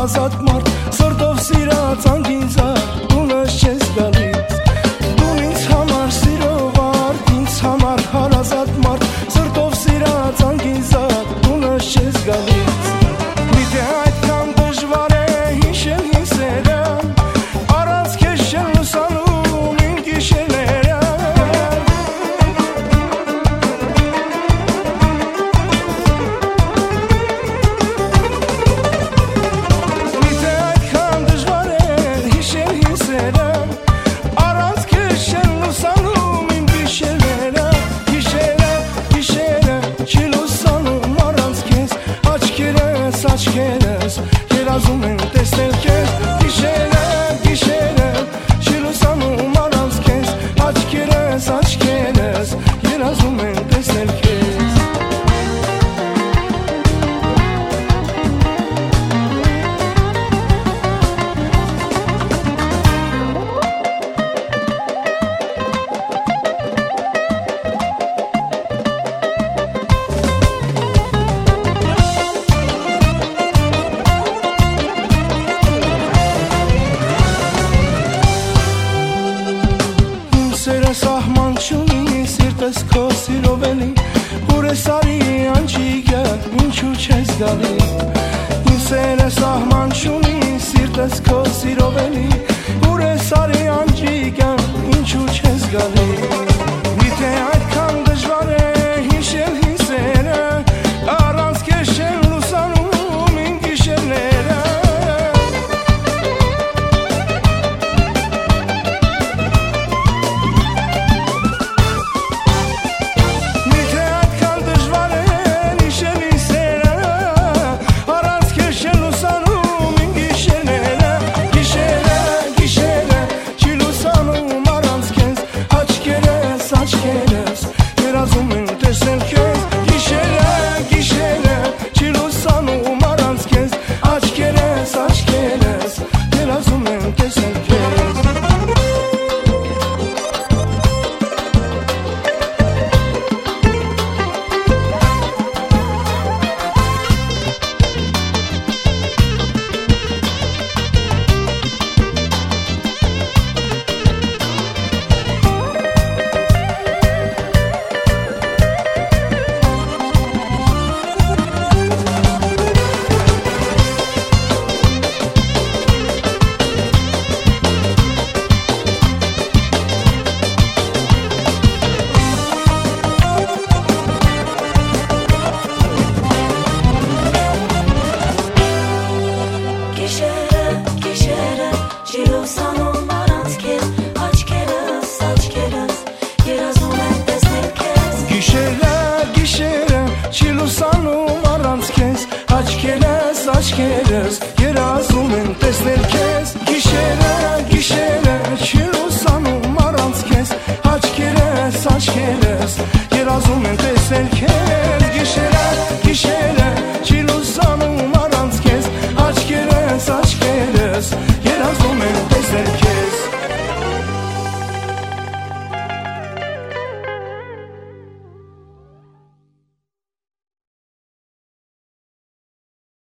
հարազատ մարդ սրտով սիրած անգինձար դունս չես գալիս Դուն ինձ համար սիրով արդ ինձ համար հարազատ մարդ սրտով սիրած անգինձար դունս չես գալիս Միթե այդքան դժվար է հիշել հինսերը առանց քեզ չեն լուսանում իմ գիշերները Միթե այդքան դժվար է հիշել հինսերը առանց քեզ չեն լուսանում իմ գիշերները Գիշերը չի լուսանում առանց քեզ աչքերս երազում են տեսնել քեզ Գիշերը չի լուսանում առանց քեզ աչքերս երազում են տեսնել քեզ Սերը սահման չունի, սիրտս քո սիրով էլի Ուր է սարի անջիկը, ինչու չես գալի Իմ սերը սահման չունի, սիրտս քո սիրով էլի Ուր է սարի անջիկը, ինչու չես գալի Միթե այդքան դժվար է հիշել հինսերը Առանց քեզ չեն լուսանում իմ գիշերները Երազում են տեսնել քեզ Գիշերը չի լուսանում առանց քեզ Աչքերս երազում են տեսնել քեզ Gişere, չի լուսանում առանց քեզ աչքերս երազում են տեսնել քեզ Գիշերը չի լուսանում առանց քեզ Աչքերս երազում են տեսնել քեզ Գիշերը չի լուսանում